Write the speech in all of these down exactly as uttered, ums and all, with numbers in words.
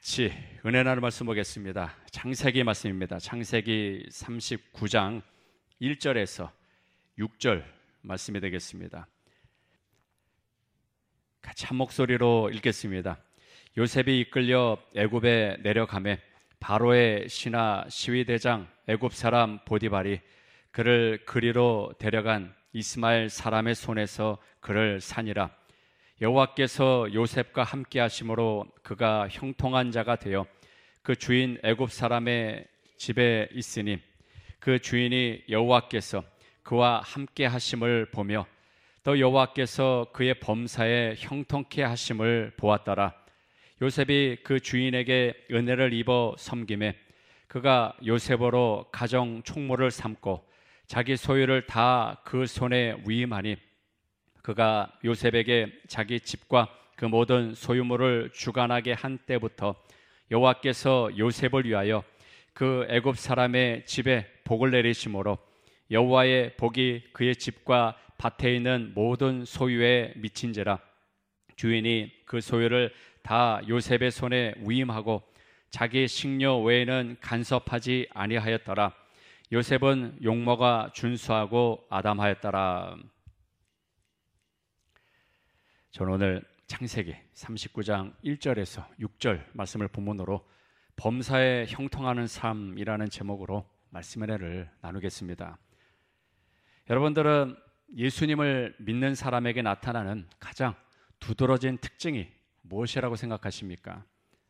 같이 은혜 나눌 말씀 보겠습니다. 창세기 말씀입니다. 창세기 삼십구 장 일 절에서 육 절 말씀이 되겠습니다. 같이 한 목소리로 읽겠습니다. 요셉이 이끌려 애굽에 내려가매 바로의 신하 시위대장 애굽 사람 보디발이 그를 그리로 데려간 이스마엘 사람의 손에서 그를 산이라. 여호와께서 요셉과 함께 하심으로 그가 형통한 자가 되어 그 주인 애굽 사람의 집에 있으니 그 주인이 여호와께서 그와 함께 하심을 보며 또 여호와께서 그의 범사에 형통케 하심을 보았더라. 요셉이 그 주인에게 은혜를 입어 섬김에 그가 요셉으로 가정 총무를 삼고 자기 소유를 다 그 손에 위임하니 그가 요셉에게 자기 집과 그 모든 소유물을 주관하게 한 때부터 여호와께서 요셉을 위하여 그 애굽 사람의 집에 복을 내리심으로 여호와의 복이 그의 집과 밭에 있는 모든 소유에 미친지라. 주인이 그 소유를 다 요셉의 손에 위임하고 자기 식료 외에는 간섭하지 아니하였더라. 요셉은 용모가 준수하고 아담하였더라. 저는 오늘 창세기 삼십구 장 일 절에서 육 절 말씀을 본문으로 범사에 형통하는 삶이라는 제목으로 말씀의 은혜를 나누겠습니다. 여러분들은 예수님을 믿는 사람에게 나타나는 가장 두드러진 특징이 무엇이라고 생각하십니까?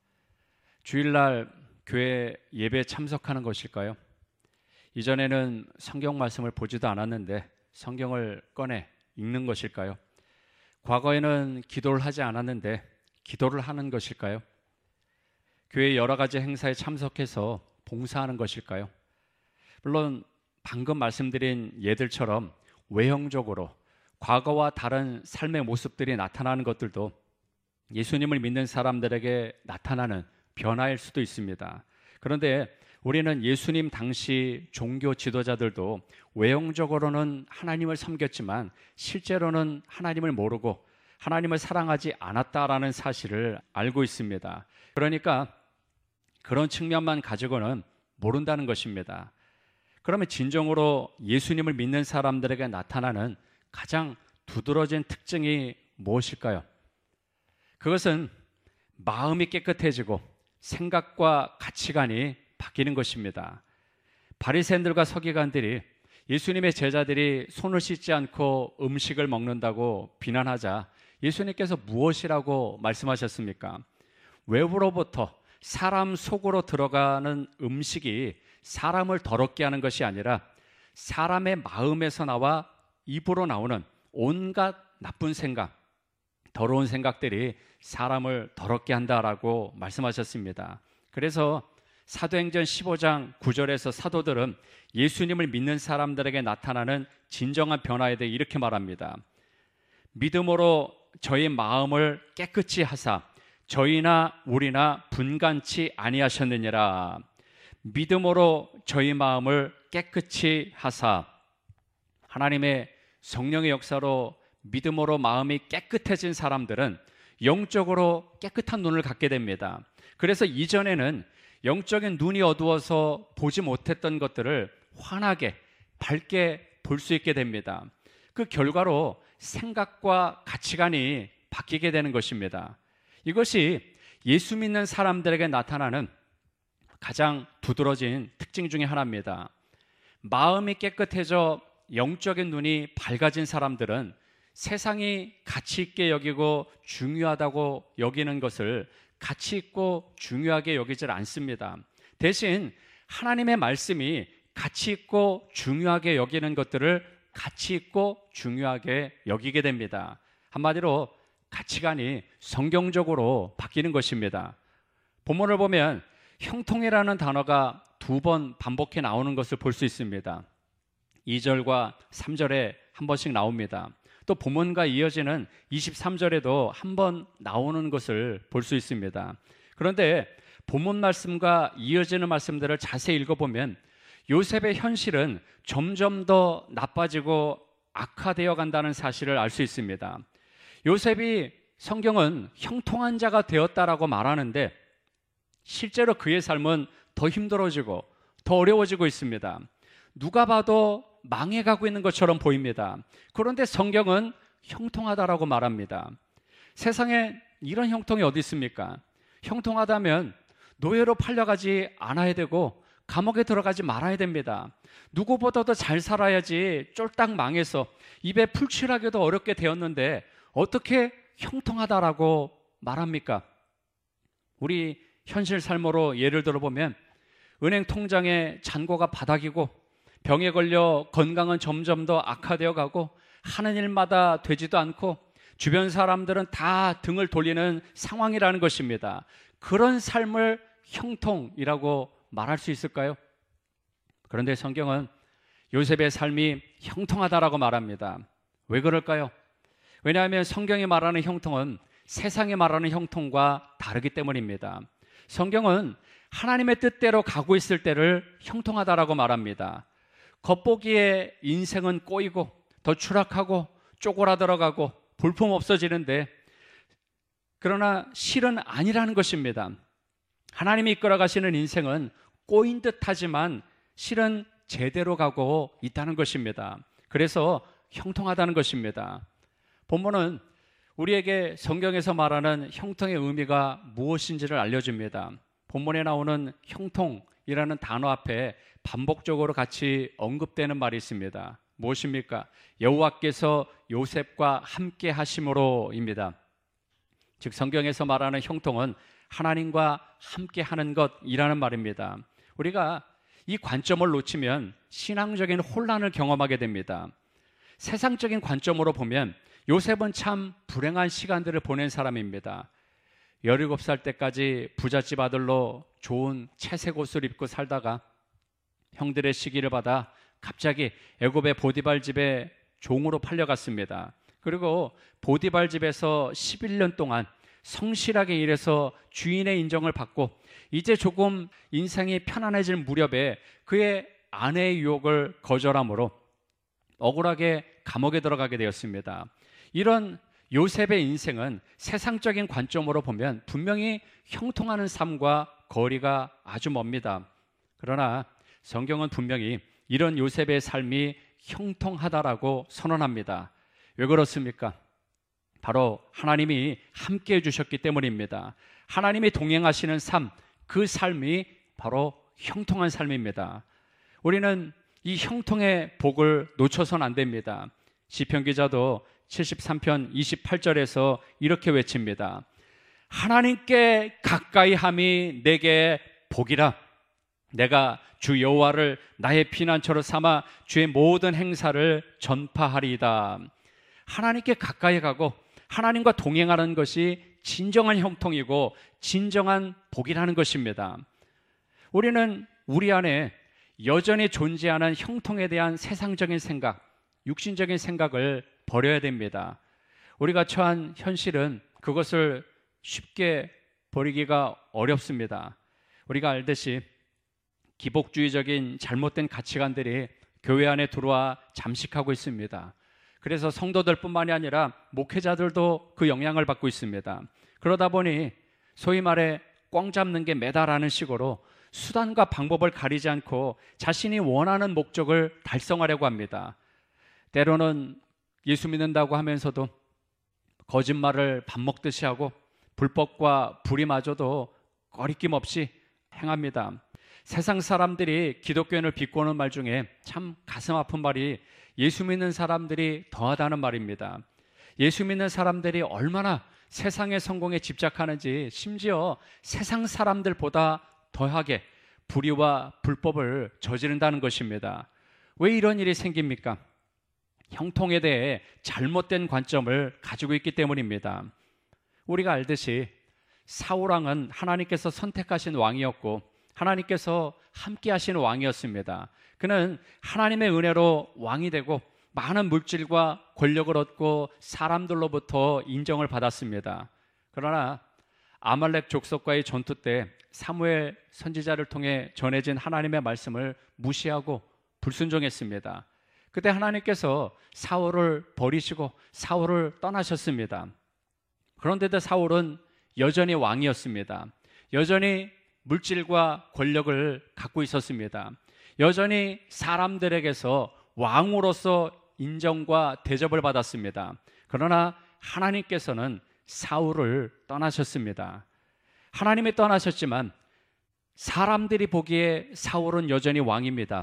주일날 교회 예배에 참석하는 것일까요? 이전에는 성경 말씀을 보지도 않았는데 성경을 꺼내 읽는 것일까요? 과거에는 기도를 하지 않았는데 기도를 하는 것일까요? 교회 여러 가지 행사에 참석해서 봉사하는 것일까요? 물론 방금 말씀드린 예들처럼 외형적으로 과거와 다른 삶의 모습들이 나타나는 것들도 예수님을 믿는 사람들에게 나타나는 변화일 수도 있습니다. 그런데 우리는 예수님 당시 종교 지도자들도 외형적으로는 하나님을 섬겼지만 실제로는 하나님을 모르고 하나님을 사랑하지 않았다라는 사실을 알고 있습니다. 그러니까 그런 측면만 가지고는 모른다는 것입니다. 그러면 진정으로 예수님을 믿는 사람들에게 나타나는 가장 두드러진 특징이 무엇일까요? 그것은 마음이 깨끗해지고 생각과 가치관이 바뀌는 것입니다. 바리새인들과 서기관들이 예수님의 제자들이 손을 씻지 않고 음식을 먹는다고 비난하자 예수님께서 무엇이라고 말씀하셨습니까? 외부로부터 사람 속으로 들어가는 음식이 사람을 더럽게 하는 것이 아니라 사람의 마음에서 나와 입으로 나오는 온갖 나쁜 생각, 더러운 생각들이 사람을 더럽게 한다라고 말씀하셨습니다. 그래서 사도행전 십오 장 구 절에서 사도들은 예수님을 믿는 사람들에게 나타나는 진정한 변화에 대해 이렇게 말합니다. 믿음으로 저희 마음을 깨끗이 하사 저희나 우리나 분간치 아니하셨느니라. 믿음으로 저희 마음을 깨끗이 하사. 하나님의 성령의 역사로 믿음으로 마음이 깨끗해진 사람들은 영적으로 깨끗한 눈을 갖게 됩니다. 그래서 이전에는 영적인 눈이 어두워서 보지 못했던 것들을 환하게 밝게 볼 수 있게 됩니다. 그 결과로 생각과 가치관이 바뀌게 되는 것입니다. 이것이 예수 믿는 사람들에게 나타나는 가장 두드러진 특징 중에 하나입니다. 마음이 깨끗해져 영적인 눈이 밝아진 사람들은 세상이 가치 있게 여기고 중요하다고 여기는 것을 가치 있고 중요하게 여기질 않습니다. 대신 하나님의 말씀이 가치 있고 중요하게 여기는 것들을 가치 있고 중요하게 여기게 됩니다. 한마디로 가치관이 성경적으로 바뀌는 것입니다. 본문을 보면 형통이라는 단어가 두 번 반복해 나오는 것을 볼 수 있습니다. 이 절과 삼 절에 한 번씩 나옵니다. 또 본문과 이어지는 이십삼 절에도 한 번 나오는 것을 볼 수 있습니다. 그런데 본문 말씀과 이어지는 말씀들을 자세히 읽어보면 요셉의 현실은 점점 더 나빠지고 악화되어 간다는 사실을 알 수 있습니다. 요셉이 성경은 형통한 자가 되었다라고 말하는데 실제로 그의 삶은 더 힘들어지고 더 어려워지고 있습니다. 누가 봐도 망해가고 있는 것처럼 보입니다. 그런데 성경은 형통하다라고 말합니다. 세상에 이런 형통이 어디 있습니까? 형통하다면 노예로 팔려가지 않아야 되고 감옥에 들어가지 말아야 됩니다. 누구보다도 잘 살아야지 쫄딱 망해서 입에 풀칠하기도 어렵게 되었는데 어떻게 형통하다라고 말합니까? 우리 현실 삶으로 예를 들어보면 은행 통장에 잔고가 바닥이고 병에 걸려 건강은 점점 더 악화되어 가고 하는 일마다 되지도 않고 주변 사람들은 다 등을 돌리는 상황이라는 것입니다. 그런 삶을 형통이라고 말할 수 있을까요? 그런데 성경은 요셉의 삶이 형통하다라고 말합니다. 왜 그럴까요? 왜냐하면 성경이 말하는 형통은 세상이 말하는 형통과 다르기 때문입니다. 성경은 하나님의 뜻대로 가고 있을 때를 형통하다라고 말합니다. 겉보기에 인생은 꼬이고 더 추락하고 쪼그라들어가고 볼품 없어지는데 그러나 실은 아니라는 것입니다. 하나님이 이끌어가시는 인생은 꼬인 듯하지만 실은 제대로 가고 있다는 것입니다. 그래서 형통하다는 것입니다. 본문은 우리에게 성경에서 말하는 형통의 의미가 무엇인지를 알려줍니다. 본문에 나오는 형통이라는 단어 앞에 반복적으로 같이 언급되는 말이 있습니다. 무엇입니까? 여호와께서 요셉과 함께 하심으로입니다. 즉 성경에서 말하는 형통은 하나님과 함께 하는 것이라는 말입니다. 우리가 이 관점을 놓치면 신앙적인 혼란을 경험하게 됩니다. 세상적인 관점으로 보면 요셉은 참 불행한 시간들을 보낸 사람입니다. 열일곱 살 때까지 부잣집 아들로 좋은 채색 옷을 입고 살다가 형들의 시기를 받아 갑자기 애굽의 보디발 집에 종으로 팔려갔습니다. 그리고 보디발 집에서 십일 년 동안 성실하게 일해서 주인의 인정을 받고 이제 조금 인생이 편안해질 무렵에 그의 아내의 유혹을 거절함으로 억울하게 감옥에 들어가게 되었습니다. 이런 요셉의 인생은 세상적인 관점으로 보면 분명히 형통하는 삶과 거리가 아주 멉니다. 그러나 성경은 분명히 이런 요셉의 삶이 형통하다라고 선언합니다. 왜 그렇습니까? 바로 하나님이 함께 해주셨기 때문입니다. 하나님이 동행하시는 삶, 그 삶이 바로 형통한 삶입니다. 우리는 이 형통의 복을 놓쳐서는 안 됩니다. 시편 기자도 칠십삼 편 이십팔 절에서 이렇게 외칩니다. 하나님께 가까이 함이 내게 복이라. 내가 주 여호와를 나의 피난처로 삼아 주의 모든 행사를 전파하리이다. 하나님께 가까이 가고 하나님과 동행하는 것이 진정한 형통이고 진정한 복이라는 것입니다. 우리는 우리 안에 여전히 존재하는 형통에 대한 세상적인 생각, 육신적인 생각을 버려야 됩니다. 우리가 처한 현실은 그것을 쉽게 버리기가 어렵습니다. 우리가 알듯이 기복주의적인 잘못된 가치관들이 교회 안에 들어와 잠식하고 있습니다. 그래서 성도들뿐만이 아니라 목회자들도 그 영향을 받고 있습니다. 그러다 보니 소위 말해 꽝 잡는 게 매다라는 식으로 수단과 방법을 가리지 않고 자신이 원하는 목적을 달성하려고 합니다. 때로는 예수 믿는다고 하면서도 거짓말을 밥 먹듯이 하고 불법과 불의마저도 꺼리낌 없이 행합니다. 세상 사람들이 기독교인을 비꼬는 말 중에 참 가슴 아픈 말이 예수 믿는 사람들이 더하다는 말입니다. 예수 믿는 사람들이 얼마나 세상의 성공에 집착하는지 심지어 세상 사람들보다 더하게 불의와 불법을 저지른다는 것입니다. 왜 이런 일이 생깁니까? 형통에 대해 잘못된 관점을 가지고 있기 때문입니다. 우리가 알듯이 사울왕은 하나님께서 선택하신 왕이었고 하나님께서 함께 하신 왕이었습니다. 그는 하나님의 은혜로 왕이 되고 많은 물질과 권력을 얻고 사람들로부터 인정을 받았습니다. 그러나 아말렉 족속과의 전투 때 사무엘 선지자를 통해 전해진 하나님의 말씀을 무시하고 불순종했습니다. 그때 하나님께서 사울을 버리시고 사울을 떠나셨습니다. 그런데도 사울은 여전히 왕이었습니다. 여전히 물질과 권력을 갖고 있었습니다. 여전히 사람들에게서 왕으로서 인정과 대접을 받았습니다. 그러나 하나님께서는 사울을 떠나셨습니다. 하나님이 떠나셨지만 사람들이 보기에 사울은 여전히 왕입니다.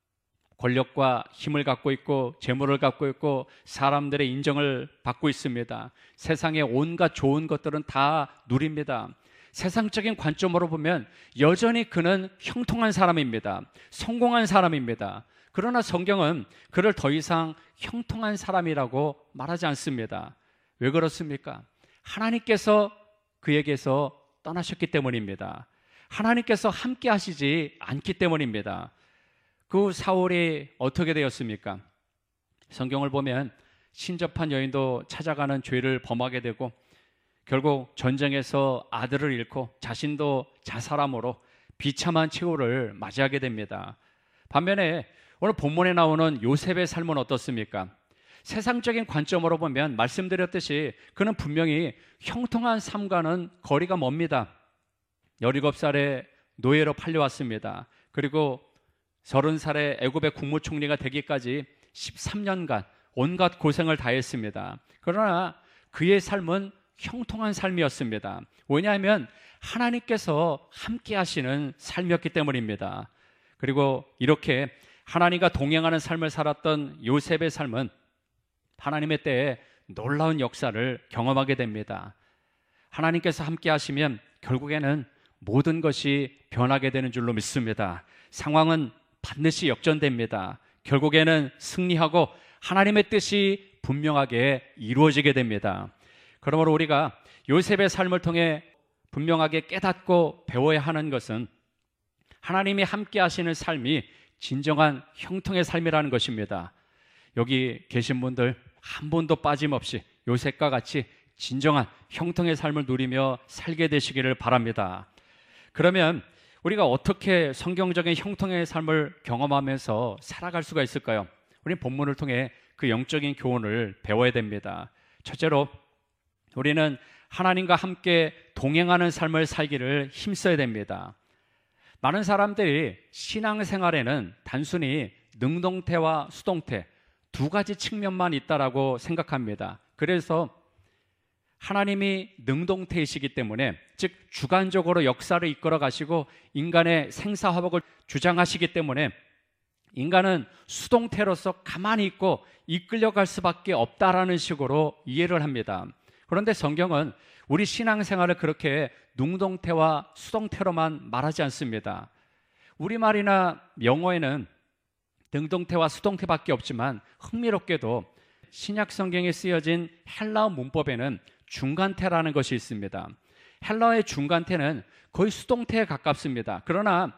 권력과 힘을 갖고 있고 재물을 갖고 있고 사람들의 인정을 받고 있습니다. 세상의 온갖 좋은 것들은 다 누립니다. 세상적인 관점으로 보면 여전히 그는 형통한 사람입니다. 성공한 사람입니다. 그러나 성경은 그를 더 이상 형통한 사람이라고 말하지 않습니다. 왜 그렇습니까? 하나님께서 그에게서 떠나셨기 때문입니다. 하나님께서 함께 하시지 않기 때문입니다. 그 사울이 어떻게 되었습니까? 성경을 보면 신접한 여인도 찾아가는 죄를 범하게 되고 결국 전쟁에서 아들을 잃고 자신도 자살함으로 비참한 최후를 맞이하게 됩니다. 반면에 오늘 본문에 나오는 요셉의 삶은 어떻습니까? 세상적인 관점으로 보면 말씀드렸듯이 그는 분명히 형통한 삶과는 거리가 멉니다. 열일곱 살에 노예로 팔려왔습니다. 그리고 서른 살에 애굽의 국무총리가 되기까지 십삼 년간 온갖 고생을 다했습니다. 그러나 그의 삶은 형통한 삶이었습니다. 왜냐하면 하나님께서 함께 하시는 삶이었기 때문입니다. 그리고 이렇게 하나님과 동행하는 삶을 살았던 요셉의 삶은 하나님의 때에 놀라운 역사를 경험하게 됩니다. 하나님께서 함께 하시면 결국에는 모든 것이 변하게 되는 줄로 믿습니다. 상황은 반드시 역전됩니다. 결국에는 승리하고 하나님의 뜻이 분명하게 이루어지게 됩니다. 그러므로 우리가 요셉의 삶을 통해 분명하게 깨닫고 배워야 하는 것은 하나님이 함께 하시는 삶이 진정한 형통의 삶이라는 것입니다. 여기 계신 분들 한 번도 빠짐없이 요셉과 같이 진정한 형통의 삶을 누리며 살게 되시기를 바랍니다. 그러면 우리가 어떻게 성경적인 형통의 삶을 경험하면서 살아갈 수가 있을까요? 우리는 본문을 통해 그 영적인 교훈을 배워야 됩니다. 첫째로 우리는 하나님과 함께 동행하는 삶을 살기를 힘써야 됩니다. 많은 사람들이 신앙생활에는 단순히 능동태와 수동태 두 가지 측면만 있다라고 생각합니다. 그래서 하나님이 능동태이시기 때문에, 즉 주관적으로 역사를 이끌어 가시고 인간의 생사화복을 주장하시기 때문에 인간은 수동태로서 가만히 있고 이끌려갈 수밖에 없다라는 식으로 이해를 합니다. 그런데 성경은 우리 신앙생활을 그렇게 능동태와 수동태로만 말하지 않습니다. 우리말이나 영어에는 능동태와 수동태밖에 없지만 흥미롭게도 신약 성경에 쓰여진 헬라어 문법에는 중간태라는 것이 있습니다. 헬라어의 중간태는 거의 수동태에 가깝습니다. 그러나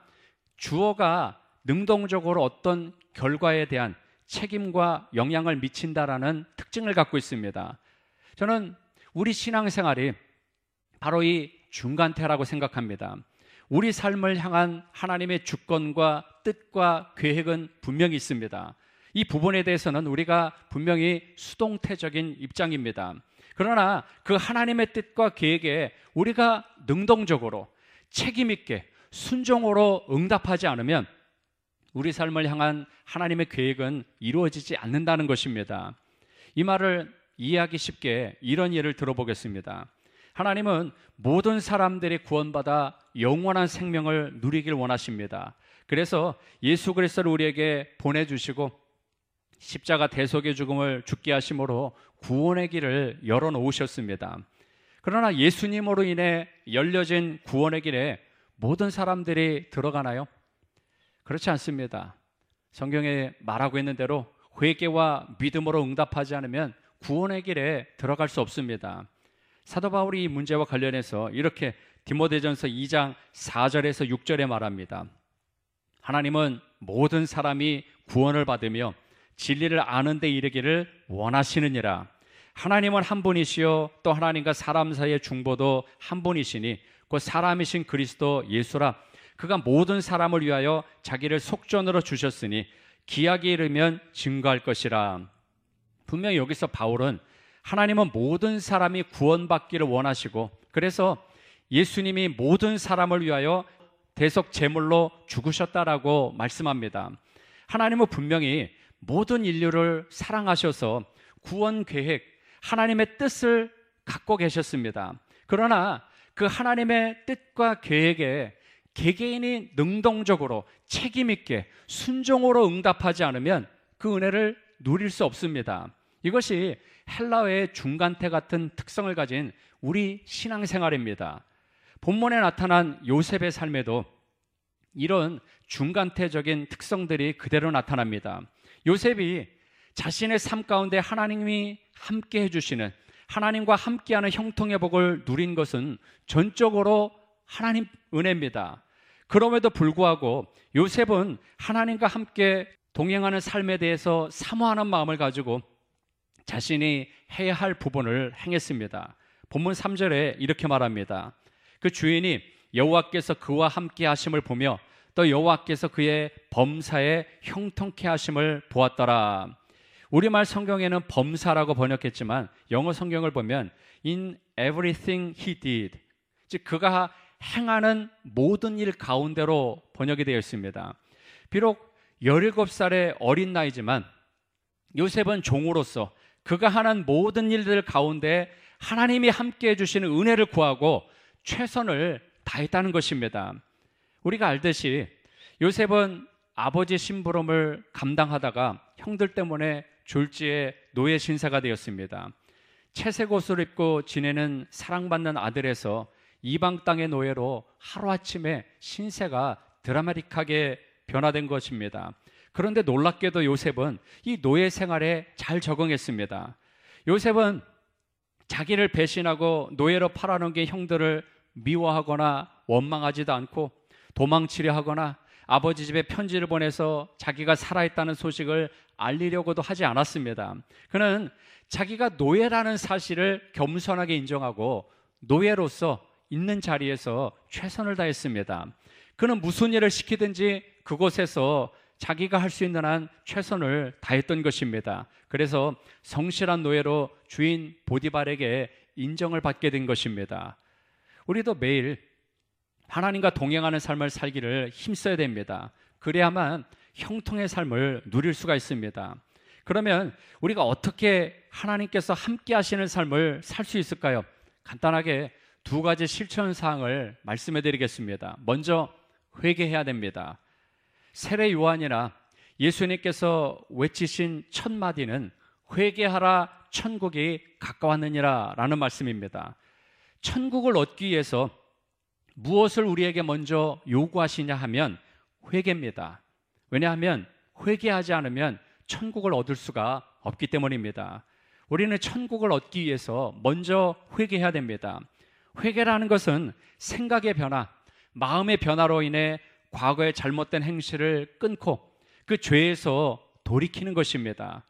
주어가 능동적으로 어떤 결과에 대한 책임과 영향을 미친다라는 특징을 갖고 있습니다. 저는 우리 신앙생활이 바로 이 중간태라고 생각합니다. 우리 삶을 향한 하나님의 주권과 뜻과 계획은 분명히 있습니다. 이 부분에 대해서는 우리가 분명히 수동태적인 입장입니다. 그러나 그 하나님의 뜻과 계획에 우리가 능동적으로 책임있게 순종으로 응답하지 않으면 우리 삶을 향한 하나님의 계획은 이루어지지 않는다는 것입니다. 이 말을 이해하기 쉽게 이런 예를 들어보겠습니다. 하나님은 모든 사람들이 구원받아 영원한 생명을 누리길 원하십니다. 그래서 예수 그리스도를 우리에게 보내주시고 십자가 대속의 죽음을 죽게 하심으로 구원의 길을 열어놓으셨습니다. 그러나 예수님으로 인해 열려진 구원의 길에 모든 사람들이 들어가나요? 그렇지 않습니다. 성경에 말하고 있는 대로 회개와 믿음으로 응답하지 않으면 구원의 길에 들어갈 수 없습니다. 사도 바울이 이 문제와 관련해서 이렇게 디모데전서 이 장 사 절에서 육 절에 말합니다. 하나님은 모든 사람이 구원을 받으며 진리를 아는 데 이르기를 원하시느니라. 하나님은 한 분이시요 또 하나님과 사람 사이의 중보도 한 분이시니 곧 사람이신 그리스도 예수라. 그가 모든 사람을 위하여 자기를 속전으로 주셨으니 기약이 이르면 증거할 것이라. 분명히 여기서 바울은 하나님은 모든 사람이 구원받기를 원하시고 그래서 예수님이 모든 사람을 위하여 대속 제물로 죽으셨다라고 말씀합니다. 하나님은 분명히 모든 인류를 사랑하셔서 구원 계획, 하나님의 뜻을 갖고 계셨습니다. 그러나 그 하나님의 뜻과 계획에 개개인이 능동적으로 책임있게 순종으로 응답하지 않으면 그 은혜를 누릴 수 없습니다. 이것이 헬라어의 중간태 같은 특성을 가진 우리 신앙생활입니다. 본문에 나타난 요셉의 삶에도 이런 중간태적인 특성들이 그대로 나타납니다. 요셉이 자신의 삶 가운데 하나님이 함께 해주시는, 하나님과 함께하는 형통의 복을 누린 것은 전적으로 하나님 은혜입니다. 그럼에도 불구하고 요셉은 하나님과 함께 동행하는 삶에 대해서 사모하는 마음을 가지고 자신이 해야 할 부분을 행했습니다. 본문 삼 절에 이렇게 말합니다. 그 주인이 여호와께서 그와 함께 하심을 보며 또 여호와께서 그의 범사에 형통케 하심을 보았더라. 우리말 성경에는 범사라고 번역했지만 영어 성경을 보면 in everything he did, 즉 그가 행하는 모든 일 가운데로 번역이 되어 있습니다. 비록 열일곱 살의 어린 나이지만 요셉은 종으로서 그가 하는 모든 일들 가운데 하나님이 함께 해주시는 은혜를 구하고 최선을 다했다는 것입니다. 우리가 알듯이 요셉은 아버지 심부름을 감당하다가 형들 때문에 졸지에 노예 신세가 되었습니다. 채색 옷을 입고 지내는 사랑받는 아들에서 이방 땅의 노예로 하루아침에 신세가 드라마틱하게 변화된 것입니다. 그런데 놀랍게도 요셉은 이 노예 생활에 잘 적응했습니다. 요셉은 자기를 배신하고 노예로 팔아넘긴 형들을 미워하거나 원망하지도 않고 도망치려 하거나 아버지 집에 편지를 보내서 자기가 살아있다는 소식을 알리려고도 하지 않았습니다. 그는 자기가 노예라는 사실을 겸손하게 인정하고 노예로서 있는 자리에서 최선을 다했습니다. 그는 무슨 일을 시키든지 그곳에서 자기가 할 수 있는 한 최선을 다했던 것입니다. 그래서 성실한 노예로 주인 보디발에게 인정을 받게 된 것입니다. 우리도 매일 하나님과 동행하는 삶을 살기를 힘써야 됩니다. 그래야만 형통의 삶을 누릴 수가 있습니다. 그러면 우리가 어떻게 하나님께서 함께 하시는 삶을 살 수 있을까요? 간단하게 두 가지 실천 사항을 말씀해 드리겠습니다. 먼저 회개해야 됩니다. 세례 요한이나 예수님께서 외치신 첫 마디는 회개하라 천국이 가까웠느니라 라는 말씀입니다. 천국을 얻기 위해서 무엇을 우리에게 먼저 요구하시냐 하면 회개입니다. 왜냐하면 회개하지 않으면 천국을 얻을 수가 없기 때문입니다. 우리는 천국을 얻기 위해서 먼저 회개해야 됩니다. 회개라는 것은 생각의 변화, 마음의 변화로 인해 과거의 잘못된 행실을 끊고 그 죄에서 돌이키는 것입니다.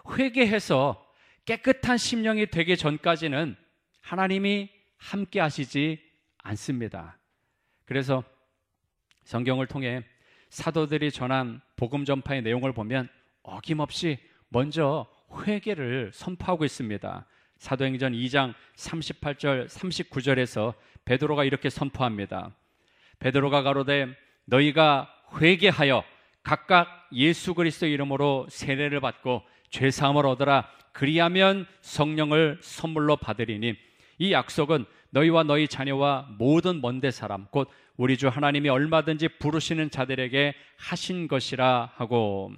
회개해서 깨끗한 심령이 되기 전까지는 하나님이 함께 하시지 않습니다. 그래서 성경을 통해 사도들이 전한 복음 전파의 내용을 보면 어김없이 먼저 회개를 선포하고 있습니다. 사도행전 이 장 삼십팔 절 삼십구 절에서 베드로가 이렇게 선포합니다. 베드로가 가로되 너희가 회개하여 각각 예수 그리스도 이름으로 세례를 받고 죄사함을 얻으라. 그리하면 성령을 선물로 받으리니 이 약속은 너희와 너희 자녀와 모든 먼데 사람 곧 우리 주 하나님이 얼마든지 부르시는 자들에게 하신 것이라 하고,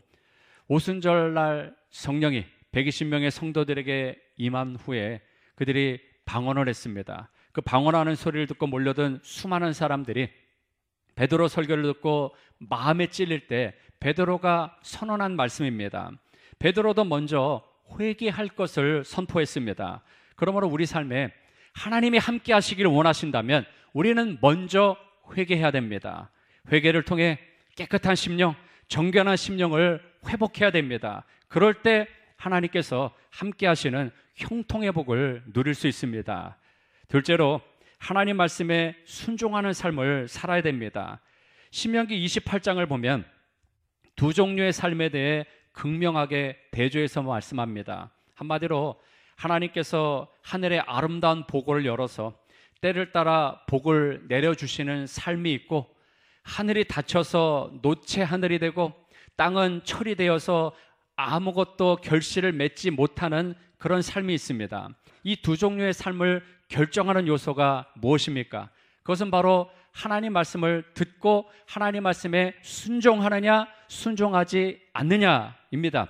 오순절날 성령이 백이십 명의 성도들에게 임한 후에 그들이 방언을 했습니다. 그 방언하는 소리를 듣고 몰려든 수많은 사람들이 베드로 설교를 듣고 마음에 찔릴 때 베드로가 선언한 말씀입니다. 베드로도 먼저 회개할 것을 선포했습니다. 그러므로 우리 삶에 하나님이 함께 하시기를 원하신다면 우리는 먼저 회개해야 됩니다. 회개를 통해 깨끗한 심령, 정결한 심령을 회복해야 됩니다. 그럴 때 하나님께서 함께 하시는 형통의 복을 누릴 수 있습니다. 둘째로 하나님 말씀에 순종하는 삶을 살아야 됩니다. 신명기 이십팔 장을 보면 두 종류의 삶에 대해 극명하게 대조해서 말씀합니다. 한마디로 하나님께서 하늘의 아름다운 보고를 열어서 때를 따라 복을 내려주시는 삶이 있고, 하늘이 닫혀서 노체 하늘이 되고 땅은 철이 되어서 아무것도 결실을 맺지 못하는 그런 삶이 있습니다. 이 두 종류의 삶을 결정하는 요소가 무엇입니까? 그것은 바로 하나님 말씀을 듣고 하나님 말씀에 순종하느냐 순종하지 않느냐입니다.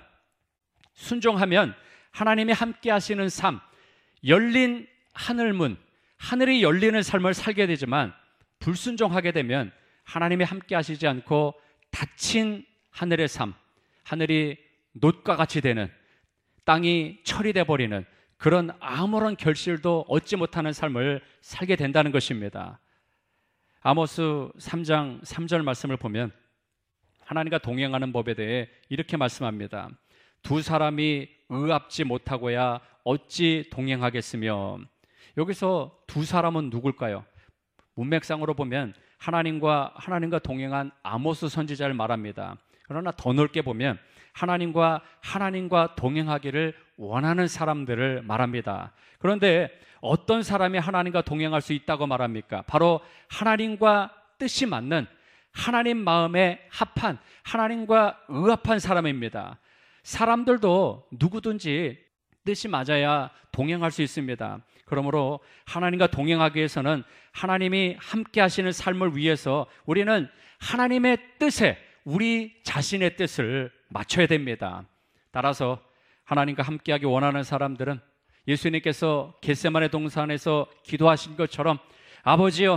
순종하면 하나님이 함께 하시는 삶, 열린 하늘문, 하늘이 열리는 삶을 살게 되지만 불순종하게 되면 하나님이 함께 하시지 않고 닫힌 하늘의 삶, 하늘이 놋과 같이 되는, 땅이 철이 돼버리는 그런 아무런 결실도 얻지 못하는 삶을 살게 된다는 것입니다. 아모스 삼 장 삼 절 말씀을 보면 하나님과 동행하는 법에 대해 이렇게 말씀합니다. 두 사람이 의합지 못하고야 어찌 동행하겠으며. 여기서 두 사람은 누굴까요? 문맥상으로 보면 하나님과 하나님과 동행한 아모스 선지자를 말합니다. 그러나 더 넓게 보면 하나님과 하나님과 동행하기를 원하는 사람들을 말합니다. 그런데 어떤 사람이 하나님과 동행할 수 있다고 말합니까? 바로 하나님과 뜻이 맞는, 하나님 마음에 합한, 하나님과 의합한 사람입니다. 사람들도 누구든지 뜻이 맞아야 동행할 수 있습니다. 그러므로 하나님과 동행하기 위해서는 하나님이 함께 하시는 삶을 위해서 우리는 하나님의 뜻에 우리 자신의 뜻을 맞춰야 됩니다. 따라서 하나님과 함께하기 원하는 사람들은 예수님께서 겟세마네 동산에서 기도하신 것처럼 아버지여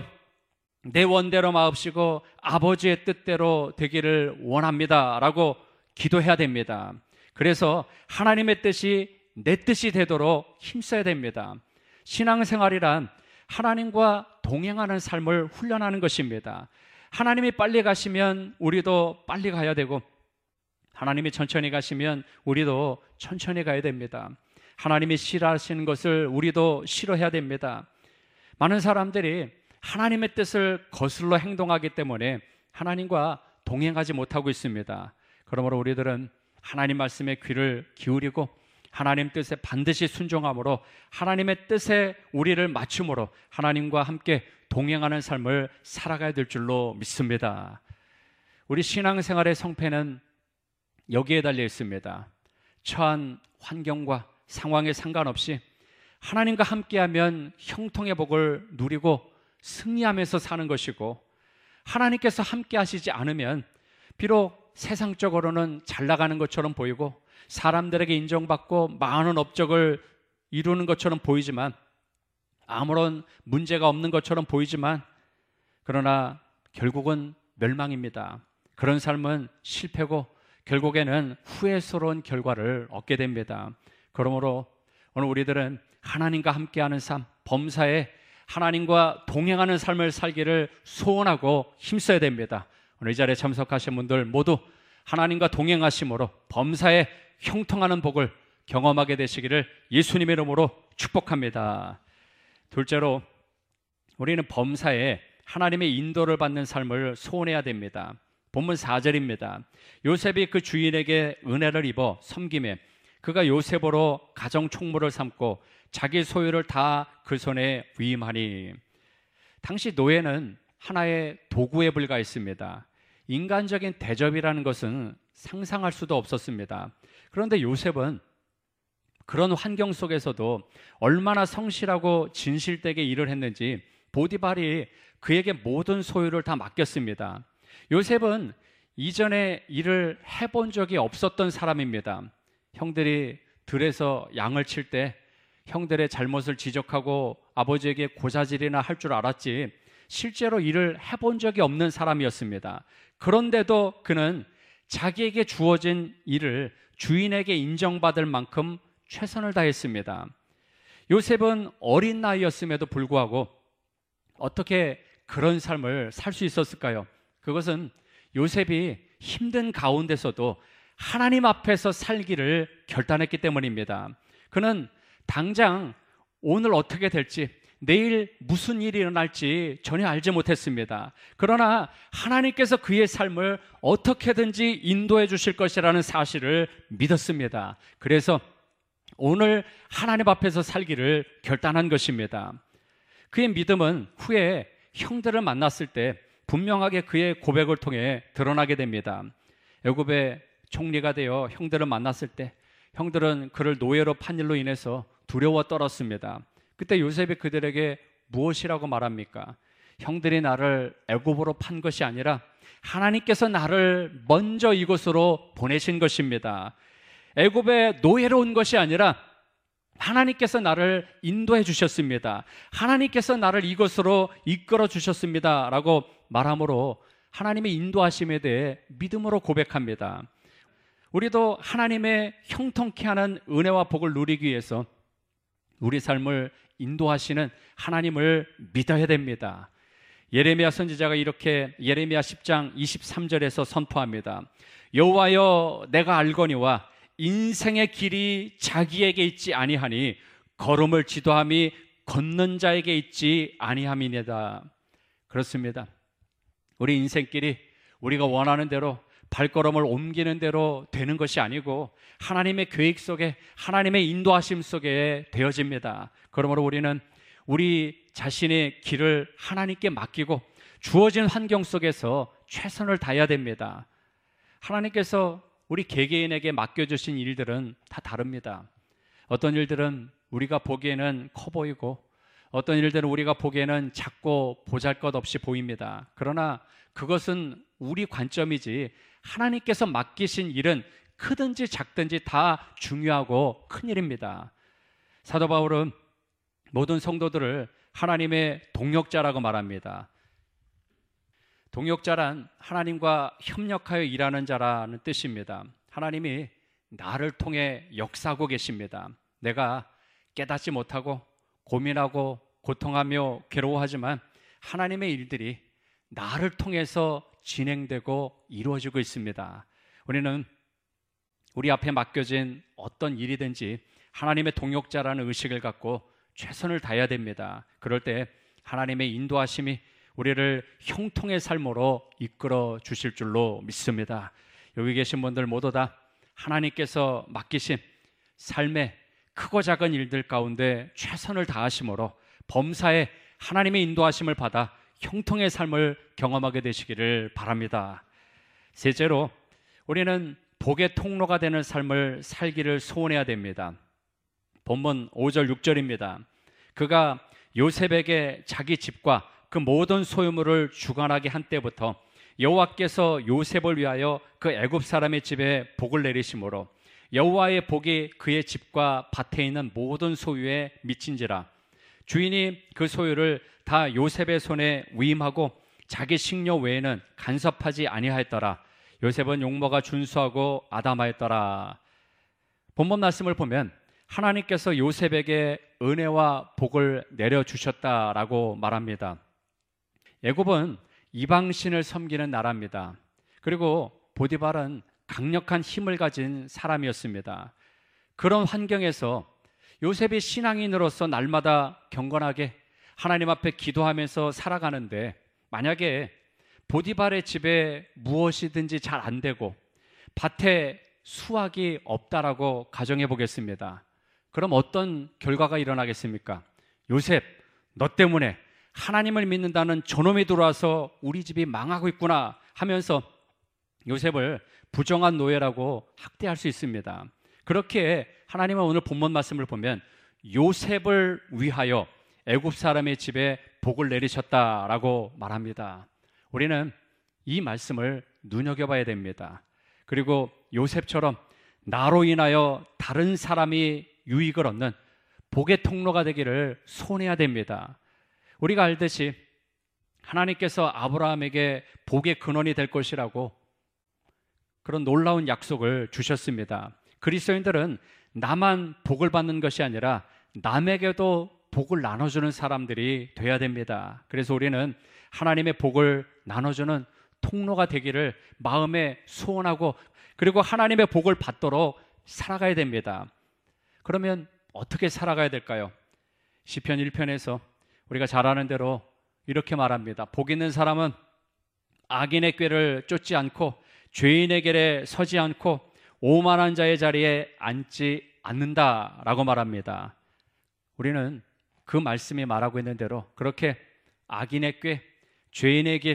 내 원대로 마옵시고 아버지의 뜻대로 되기를 원합니다 라고 기도해야 됩니다. 그래서 하나님의 뜻이 내 뜻이 되도록 힘써야 됩니다. 신앙생활이란 하나님과 동행하는 삶을 훈련하는 것입니다. 하나님이 빨리 가시면 우리도 빨리 가야 되고 하나님이 천천히 가시면 우리도 천천히 가야 됩니다. 하나님이 싫어하시는 것을 우리도 싫어해야 됩니다. 많은 사람들이 하나님의 뜻을 거슬러 행동하기 때문에 하나님과 동행하지 못하고 있습니다. 그러므로 우리들은 하나님 말씀에 귀를 기울이고 하나님 뜻에 반드시 순종함으로 하나님의 뜻에 우리를 맞춤으로 하나님과 함께 동행하는 삶을 살아가야 될 줄로 믿습니다. 우리 신앙생활의 성패는 여기에 달려 있습니다. 처한 환경과 상황에 상관없이 하나님과 함께하면 형통의 복을 누리고 승리하면서 사는 것이고, 하나님께서 함께 하시지 않으면 비록 세상적으로는 잘 나가는 것처럼 보이고 사람들에게 인정받고 많은 업적을 이루는 것처럼 보이지만, 아무런 문제가 없는 것처럼 보이지만, 그러나 결국은 멸망입니다. 그런 삶은 실패고 결국에는 후회스러운 결과를 얻게 됩니다. 그러므로 오늘 우리들은 하나님과 함께하는 삶, 범사에 하나님과 동행하는 삶을 살기를 소원하고 힘써야 됩니다. 오늘 이 자리에 참석하신 분들 모두 하나님과 동행하심으로 범사에 형통하는 복을 경험하게 되시기를 예수님의 이름으로 축복합니다. 둘째로 우리는 범사에 하나님의 인도를 받는 삶을 소원해야 됩니다. 본문 사 절입니다. 요셉이 그 주인에게 은혜를 입어 섬김에 그가 요셉으로 가정 총무를 삼고 자기 소유를 다 그 손에 위임하니. 당시 노예는 하나의 도구에 불과했습니다. 인간적인 대접이라는 것은 상상할 수도 없었습니다. 그런데 요셉은 그런 환경 속에서도 얼마나 성실하고 진실되게 일을 했는지 보디발이 그에게 모든 소유를 다 맡겼습니다. 요셉은 이전에 일을 해본 적이 없었던 사람입니다. 형들이 들에서 양을 칠 때 형들의 잘못을 지적하고 아버지에게 고자질이나 할 줄 알았지 실제로 일을 해본 적이 없는 사람이었습니다. 그런데도 그는 자기에게 주어진 일을 주인에게 인정받을 만큼 최선을 다했습니다. 요셉은 어린 나이였음에도 불구하고 어떻게 그런 삶을 살 수 있었을까요? 그것은 요셉이 힘든 가운데서도 하나님 앞에서 살기를 결단했기 때문입니다. 그는 당장 오늘 어떻게 될지, 내일 무슨 일이 일어날지 전혀 알지 못했습니다. 그러나 하나님께서 그의 삶을 어떻게든지 인도해 주실 것이라는 사실을 믿었습니다. 그래서 오늘 하나님 앞에서 살기를 결단한 것입니다. 그의 믿음은 후에 형들을 만났을 때 분명하게 그의 고백을 통해 드러나게 됩니다. 애굽의 총리가 되어 형들을 만났을 때 형들은 그를 노예로 판 일로 인해서 두려워 떨었습니다. 그때 요셉이 그들에게 무엇이라고 말합니까? 형들이 나를 애굽으로 판 것이 아니라 하나님께서 나를 먼저 이곳으로 보내신 것입니다. 애굽의 노예로 온 것이 아니라 하나님께서 나를 인도해 주셨습니다. 하나님께서 나를 이곳으로 이끌어 주셨습니다 라고 말함으로 하나님의 인도하심에 대해 믿음으로 고백합니다. 우리도 하나님의 형통케 하는 은혜와 복을 누리기 위해서 우리 삶을 인도하시는 하나님을 믿어야 됩니다. 예레미야 선지자가 이렇게 예레미야 십 장 이십삼 절에서 선포합니다. 여호와여, 내가 알거니와 인생의 길이 자기에게 있지 아니하니 걸음을 지도함이 걷는 자에게 있지 아니함이니이다. 그렇습니다. 우리 인생길이 우리가 원하는 대로 발걸음을 옮기는 대로 되는 것이 아니고 하나님의 계획 속에, 하나님의 인도하심 속에 되어집니다. 그러므로 우리는 우리 자신의 길을 하나님께 맡기고 주어진 환경 속에서 최선을 다해야 됩니다. 하나님께서 우리 개개인에게 맡겨주신 일들은 다 다릅니다. 어떤 일들은 우리가 보기에는 커 보이고 어떤 일들은 우리가 보기에는 작고 보잘것없이 보입니다. 그러나 그것은 우리 관점이지 하나님께서 맡기신 일은 크든지 작든지 다 중요하고 큰 일입니다. 사도 바울은 모든 성도들을 하나님의 동역자라고 말합니다. 동역자란 하나님과 협력하여 일하는 자라는 뜻입니다. 하나님이 나를 통해 역사하고 계십니다. 내가 깨닫지 못하고 고민하고 고통하며 괴로워하지만 하나님의 일들이 나를 통해서 진행되고 이루어지고 있습니다. 우리는 우리 앞에 맡겨진 어떤 일이든지 하나님의 동역자라는 의식을 갖고 최선을 다해야 됩니다. 그럴 때 하나님의 인도하심이 우리를 형통의 삶으로 이끌어 주실 줄로 믿습니다. 여기 계신 분들 모두 다 하나님께서 맡기신 삶의 크고 작은 일들 가운데 최선을 다하심으로 범사에 하나님의 인도하심을 받아 형통의 삶을 경험하게 되시기를 바랍니다. 셋째로 우리는 복의 통로가 되는 삶을 살기를 소원해야 됩니다. 본문 오 절 육 절입니다. 그가 요셉에게 자기 집과 그 모든 소유물을 주관하게 한 때부터 여호와께서 요셉을 위하여 그 애굽 사람의 집에 복을 내리심으로 여호와의 복이 그의 집과 밭에 있는 모든 소유에 미친지라. 주인이 그 소유를 다 요셉의 손에 위임하고 자기 식료 외에는 간섭하지 아니하였더라. 요셉은 용모가 준수하고 아담하였더라. 본문 말씀을 보면 하나님께서 요셉에게 은혜와 복을 내려주셨다라고 말합니다. 애굽은 이방신을 섬기는 나라입니다. 그리고 보디발은 강력한 힘을 가진 사람이었습니다. 그런 환경에서 요셉이 신앙인으로서 날마다 경건하게 하나님 앞에 기도하면서 살아가는데 만약에 보디발의 집에 무엇이든지 잘 안 되고 밭에 수확이 없다라고 가정해 보겠습니다. 그럼 어떤 결과가 일어나겠습니까? 요셉, 너 때문에 하나님을 믿는다는 저놈이 들어와서 우리 집이 망하고 있구나 하면서 요셉을 부정한 노예라고 학대할 수 있습니다. 그렇게 하나님은 오늘 본문 말씀을 보면 요셉을 위하여 애굽 사람의 집에 복을 내리셨다라고 말합니다. 우리는 이 말씀을 눈여겨봐야 됩니다. 그리고 요셉처럼 나로 인하여 다른 사람이 유익을 얻는 복의 통로가 되기를 소원해야 됩니다. 우리가 알듯이 하나님께서 아브라함에게 복의 근원이 될 것이라고 그런 놀라운 약속을 주셨습니다. 그리스도인들은 나만 복을 받는 것이 아니라 남에게도 복을 나눠주는 사람들이 돼야 됩니다. 그래서 우리는 하나님의 복을 나눠주는 통로가 되기를 마음에 소원하고 그리고 하나님의 복을 받도록 살아가야 됩니다. 그러면 어떻게 살아가야 될까요? 시편 일 편에서 우리가 잘 아는 대로 이렇게 말합니다. 복 있는 사람은 악인의 꾀를 쫓지 않고 죄인의 길에 서지 않고 오만한 자의 자리에 앉지 않는다라고 말합니다. 우리는 그 말씀이 말하고 있는 대로 그렇게 악인의 꾀, 죄인의 길,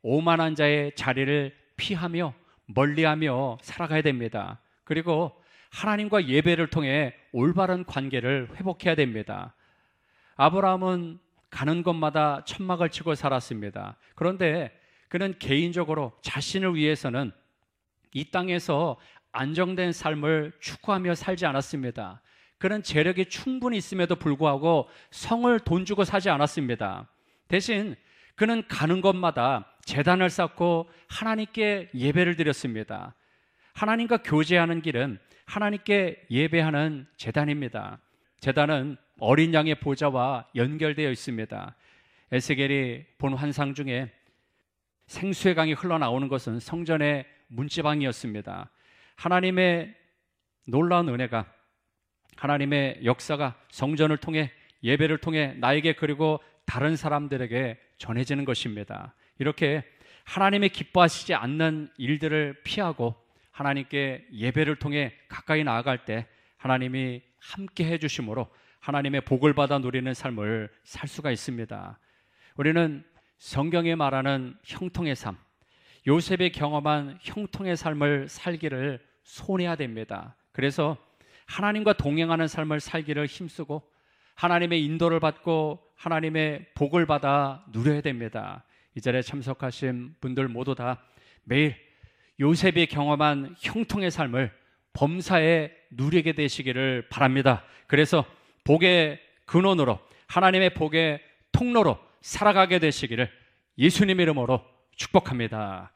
오만한 자의 자리를 피하며 멀리하며 살아가야 됩니다. 그리고 하나님과 예배를 통해 올바른 관계를 회복해야 됩니다. 아브라함은 가는 곳마다 천막을 치고 살았습니다. 그런데 그는 개인적으로 자신을 위해서는 이 땅에서 안정된 삶을 추구하며 살지 않았습니다. 그는 재력이 충분히 있음에도 불구하고 성을 돈 주고 사지 않았습니다. 대신 그는 가는 곳마다 제단을 쌓고 하나님께 예배를 드렸습니다. 하나님과 교제하는 길은 하나님께 예배하는 제단입니다. 제단은 어린 양의 보좌와 연결되어 있습니다. 에스겔이 본 환상 중에 생수의 강이 흘러나오는 것은 성전의 문지방이었습니다. 하나님의 놀라운 은혜가, 하나님의 역사가 성전을 통해, 예배를 통해 나에게 그리고 다른 사람들에게 전해지는 것입니다. 이렇게 하나님의 기뻐하시지 않는 일들을 피하고 하나님께 예배를 통해 가까이 나아갈 때 하나님이 함께 해주심으로 하나님의 복을 받아 누리는 삶을 살 수가 있습니다. 우리는 성경에 말하는 형통의 삶, 요셉이 경험한 형통의 삶을 살기를 소원해야 됩니다. 그래서 하나님과 동행하는 삶을 살기를 힘쓰고 하나님의 인도를 받고 하나님의 복을 받아 누려야 됩니다. 이 자리에 참석하신 분들 모두 다 매일 요셉이 경험한 형통의 삶을 범사에 누리게 되시기를 바랍니다. 그래서 복의 근원으로, 하나님의 복의 통로로 살아가게 되시기를 예수님 이름으로 축복합니다.